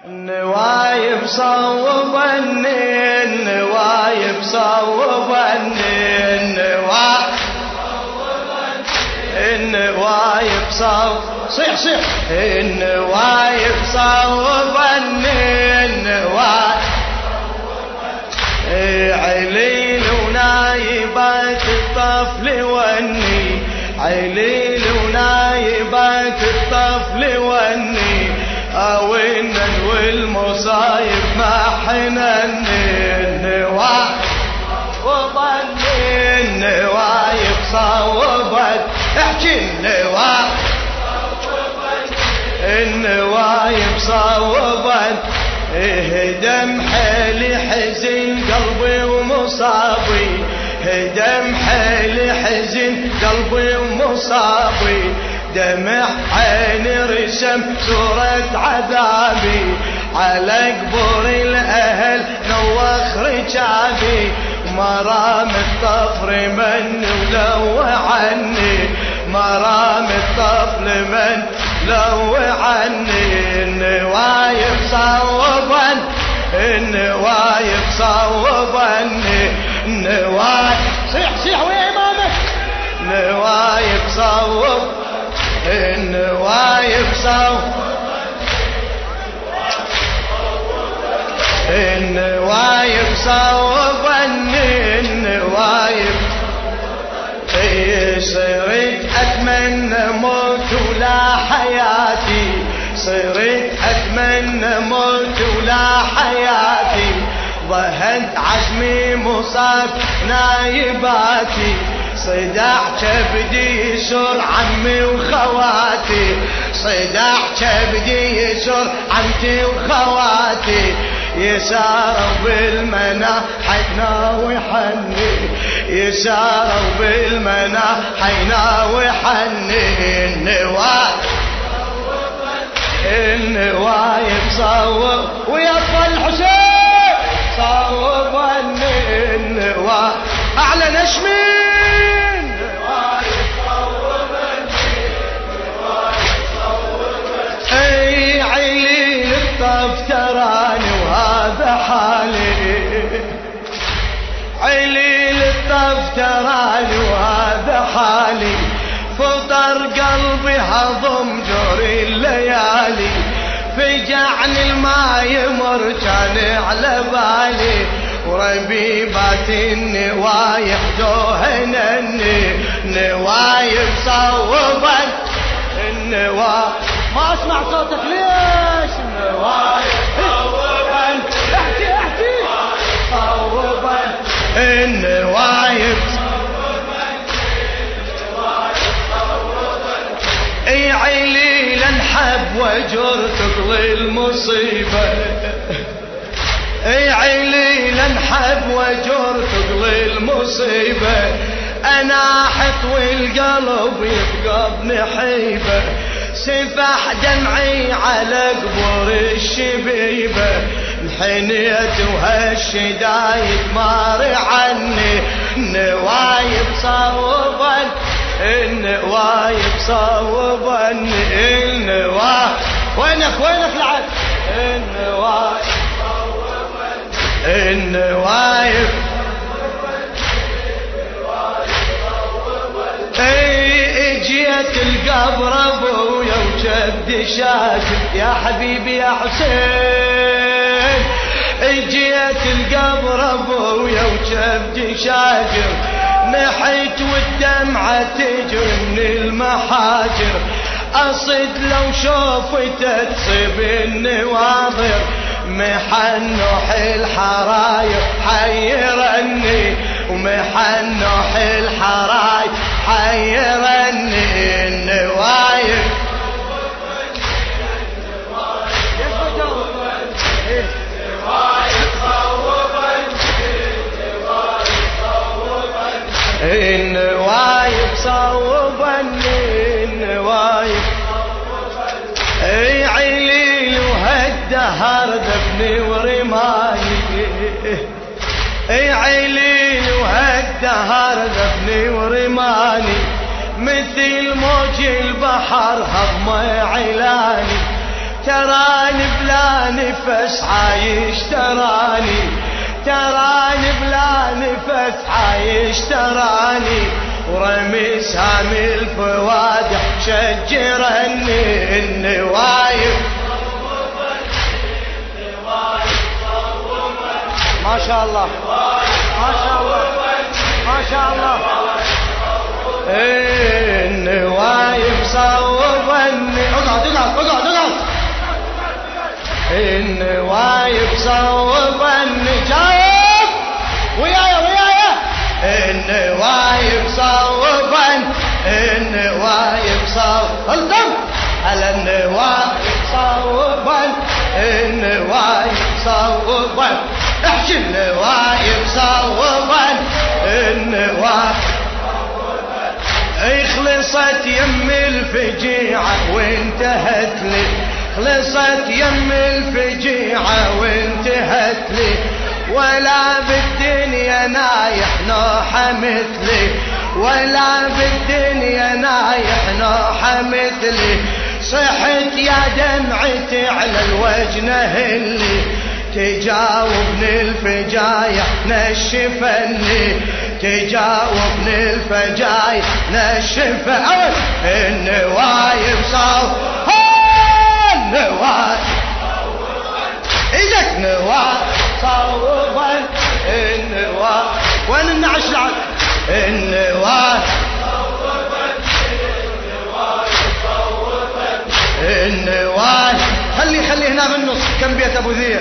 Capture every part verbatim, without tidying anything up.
النوايب صوبني النوايب صوبني النوايب النوايب صوب صيح صيح النوايب صوبني النوايب عليل ونايبات الطفل وني عليل ونايبات الطفل وني اوينا والمصايب ما حنني النوايب وظني النوايب صوبت احكي النوايب النوايب صوبت هدم حيلي حزن قلبي ومصابي هدم حيلي حزن قلبي ومصابي دمع عيني رسم صورة عذابي على قبور الأهل نوخ رجابي مرام الطفر من ولو عني مرام الطفل من لو عني النوايب صوبا النوايب صوبني النوايب صيح صيح ويا إمامك النوايب صوب النوايب صوب النوايب صوبني النوايب صرت أتمنى موت ولا حياتي صرت أتمنى موت ولا حياتي ظهنت عزمي مصاب نايباتي صداع كبدي يسر عمي وخواتي صداع كبدي يسر عمتي وخواتي يساروا بالمنى حينا وحني يساروا بالمنى حينا وحني النوايب النوايب صوب ويا الحسين صوبني النوايب اعلى نشمين النوايب صوبني النوايب صوبني اي عيلي الطف تراني وهذا حالي عيلي الطف تراني وهذا حالي فطر قلبي هضم جوري الليالي فجعني الماء يمر كان على بالي وربيبات النوايب دوهنني نوايب صوبا النوايب ما اسمع صوتك ليش النوايب صوبا احكي احكي صوبا النوايب اي عيلي لنحب وجر تقضي المصيبة اي عيلي لنحب وجر تقضي المصيبة انا حط والقلب يبقى بنحيبة سفح دمعي على قبور الشبيبة انحنيت وهالشدايد مار عني نوايب صوبا النوايب صوبني النوايب وينك وينك لعب النوايب النوايب اي اجيت القبر ابويا وجدي شاكر يا حبيبي يا حسين اجيت القبر ابويا وجدي شاكر نحيت والدمعة تجري من المحاجر أصد لو شوفت تصيب النواظر محنوح الحراير حيرني ومحنوح الحراير حيرني النوايب النوايب صوبني النوايب اي عيلي وهالدهر ذبني ورماني اي عيلي وهالدهر ذبني ورماني مثل موج البحر هضم علاني تراني بلا نفس عايش تراني تراني بلا نفس عايش تراني ورمي سامي الفوادح شجرني النوايب ما شاء الله ما شاء الله ما شاء الله النوايب صوبني اقعد اقعد اقعد اقعد النوايب صوبني جاوب ويايا ويايا النوايب صوبن النوايب صوب الضم على النوايب صوبن النوايب صوبن احكي النوايب صوبن النوايب خلصت يم الفجيعة وانتهت لي خلصت يم الفجيعة وانتهت لي ولا بالدنيا نايح نوحة مثلي ولا بالدنيا نايح نوحة مثلي صحت يا دمعتي على الوجه نهلي تجاوبني الفجايع نشفني تجاوبني الفجايع نشفني النوايب صوب النوايب ايدك نوايب صوبا النوايب وين النعش لعب النوايب النوايب خلي خلي هنا بالنص كم بيت ابو ذير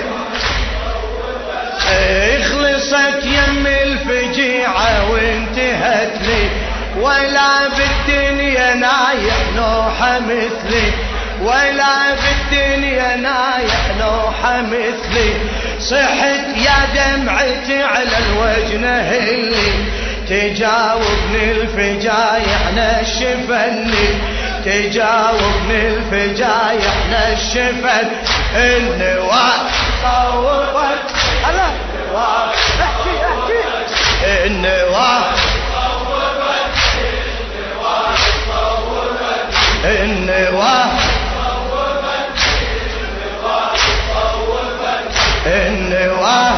خلصت يم الفجيعة وانتهت لي ولا بالدنيا نايح نوحة مثلي ولا بالدنيا نايح نوحة مثلي صحت يا دمعتي على الوجه نهلي تجاوبني الفجايع نشفني تجاوبني الفجايع نشفن النوايب صوبت ألا احكي احكي النوايب النوايب النوايب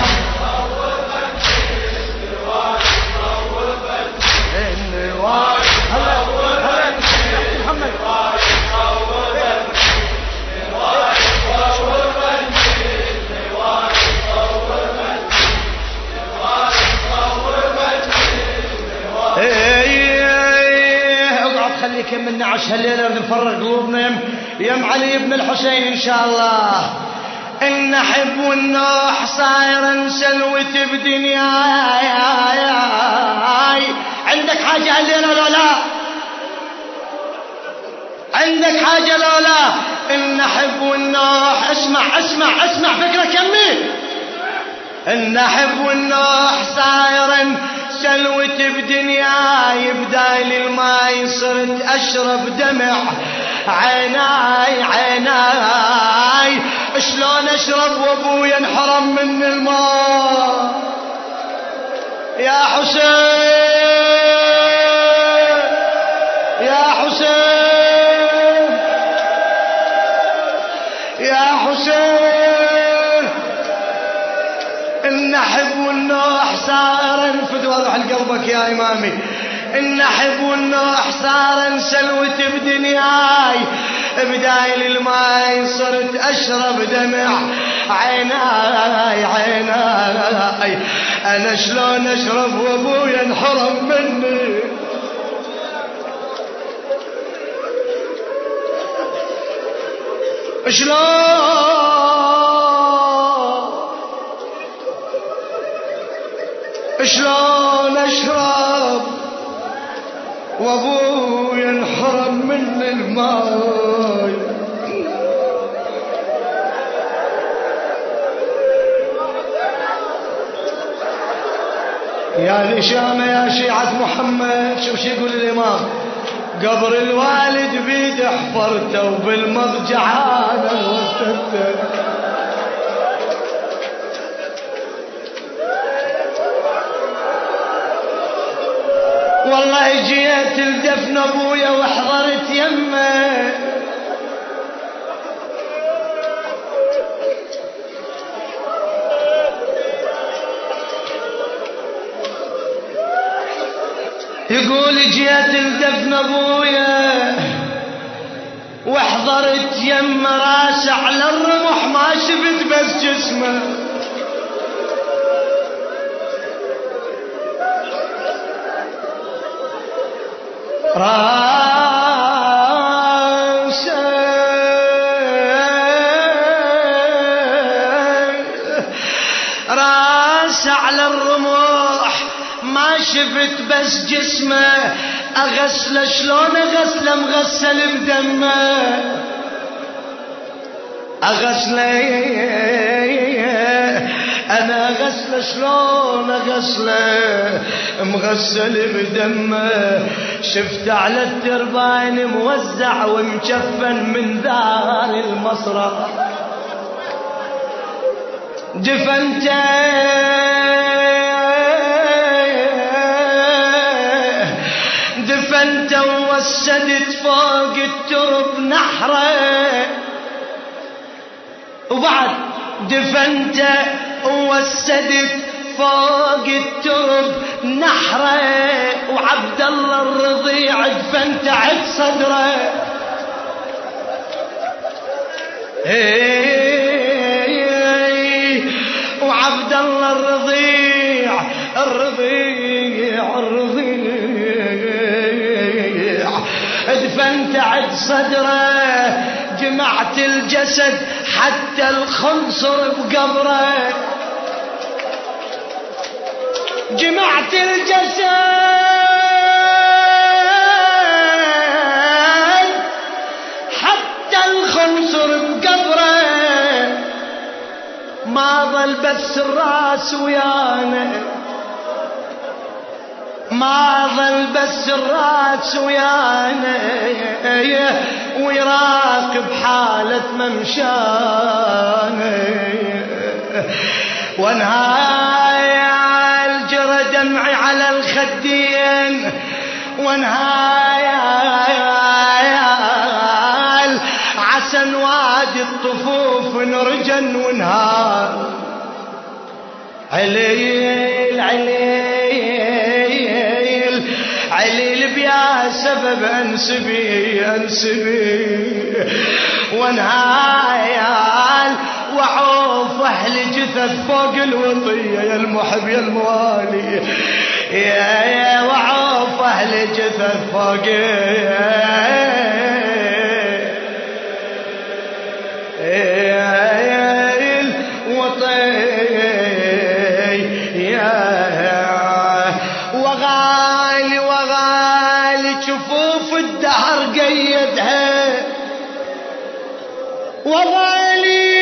النوايب هلا هلا محمد خليك من النعش هالليلة نفرق قلوبنا يم علي بن الحسين إن شاء الله النحب والنوح صاير سلوة بدنياي عندك حاجة هالليلة لو لا عندك حاجة لو لا النحب والنوح اسمع اسمع اسمع فكرة كمي النحب والنوح صاير سلوة بدنياي بدايل الماي صرت أشرب دمع عيناي عيناي شلون أشرب وأبويا انحرم من الماء يا حسين يا حسين يا حسين النحب والنوح صار انفد واضح لقلبك يا إمامي النحب والنوح صار سلوة بدنياي بدايل الماي صرت أشرب دمع عيناي عيناي أنا شلون أشرب وأبويا انحرم مني شلون شلون أشرب وأبويا انحرم من الماي يا الإشامة يا شيعة محمد شوف شو يقول الإمام قبر الوالد بيد حفرته وبالمضجع أنا وسدته والله جيت لدفن ابويا وحضرت يمه يقول جيت لدفن ابويا واحضرت يم راسه على الرمح ما شفت بس جسمه. راسه راسه على الرمح ما شفت بس جسمه. اغسله شلون اغسله مغسل بدمه. اغسله انا اغسله شلون اغسله مغسل بدمه. شفت على الترباين موزع ومجفن من دار المصرع. دفنته دفنته ووسدت فوق الترب نحره. وبعد دفنته ووسدت فوق الترب نحره. وعبد الله الرضيع دفنته عند صدره. وعبد الله الرضيع الرضيع الرضيع دفنت عند صدره. جمعت الجسد حتى الخنصر بقبره. جمعت الجسد حتى الخنصر بقبره. ما ظل بس الراس ويانا. ما ظل بس الراس ويانا ويراقب حالة ممشانا. وانهاي الجرى دمعي على الخدين. وانهاي عسن وادي الطفوف نرجن ونهار. عليل عليل عليل بيا سبب انسبي انسبي. وانهايال وعوف اهل جثث فوق الوطيه يا المحب يا الموالي. يا يا وعوف اهل جثث فوق وغالي وغالي جفوف الدهر قيدها. وغالي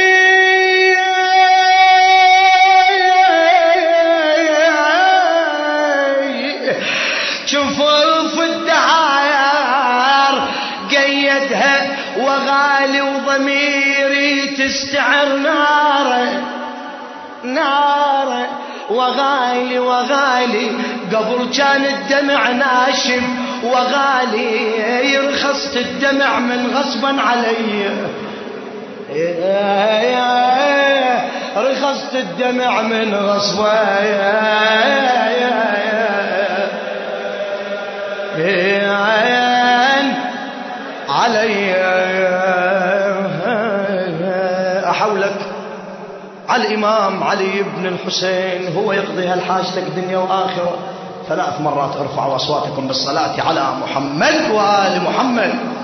جفوف الدهر قيدها. وغالي وضميري تستعر ناره ناره. وغالي وغالي قبل كان الدمع ناشف. وغالي رخصت الدمع من غصبا علي. رخصت الدمع من غصبا علي. أحولك على الإمام علي بن الحسين هو يقضي هالحاجتك دنيا وآخرة. ثلاث مرات ارفعوا أصواتكم بالصلاة على محمد وآل محمد.